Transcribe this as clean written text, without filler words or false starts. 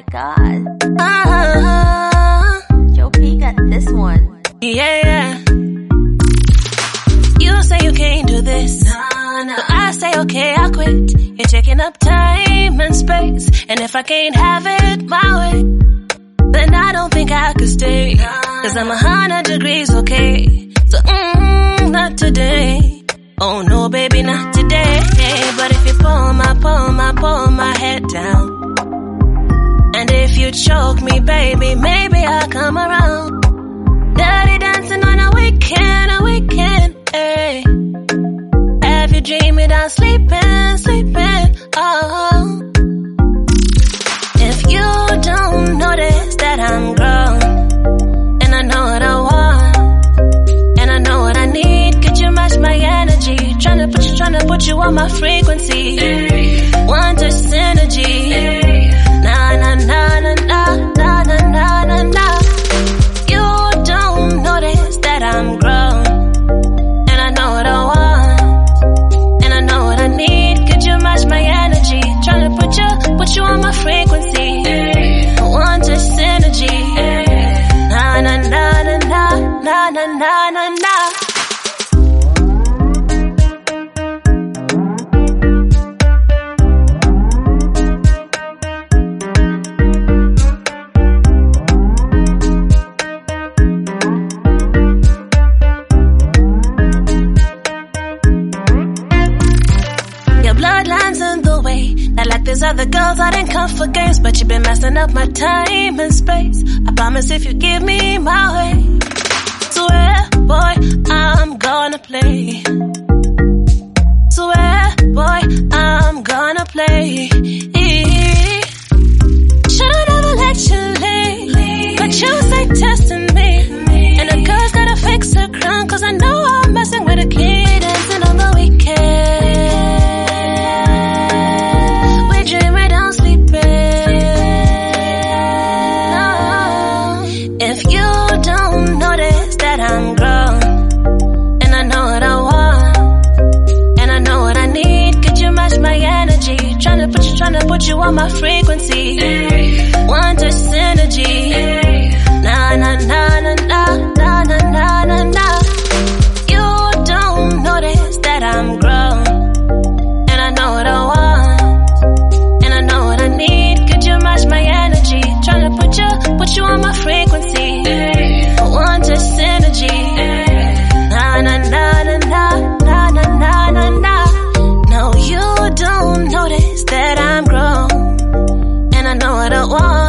god. Joe P got this one. Yeah. You say you can't do this. So I say okay, I'll quit. You're taking up time and space, and if I can't have it my way, then I don't think I could stay. Cause I'm 100 degrees okay. So not today. Oh no baby, not today. But if you pull my head down, and if you choke me baby, maybe I'll come around. Dirty dancing on a weekend, hey. Have you dreamed without sleeping, oh. If you don't notice that I'm grown, and I know what I want, and I know what I need, could you match my energy? Tryna put you on my frequency. Want a synergy. Na na na na na na na na na. You don't notice that I'm grown, and I know what I want, and I know what I need. Could you match my energy? Tryna put you on my frequency. Want a synergy. Na na na na na na na na na na. Bloodlines in the way. Not like there's other girls, I didn't come for games, but you've been messing up my time and space. I promise if you give me my way, swear, boy, I'm gonna play. Swear, boy, I'm gonna play. Should've never let you leave, but you say testing me. And a girl's gotta fix her crown, cause I know I'm messing with a kid dancing on the weekend. If you don't notice that I'm grown, and I know what I want, and I know what I need, could you match my energy? Tryna put you on my frequency. Want a synergy. Na na na na na na na na na na. You don't notice that I'm grown, and I know what I want, and I know what I need. Could you match my energy? Tryna put you on my frequency. Want a synergy. Na na na na na na na na na na. No, you don't notice that I'm grown, and I know what I want.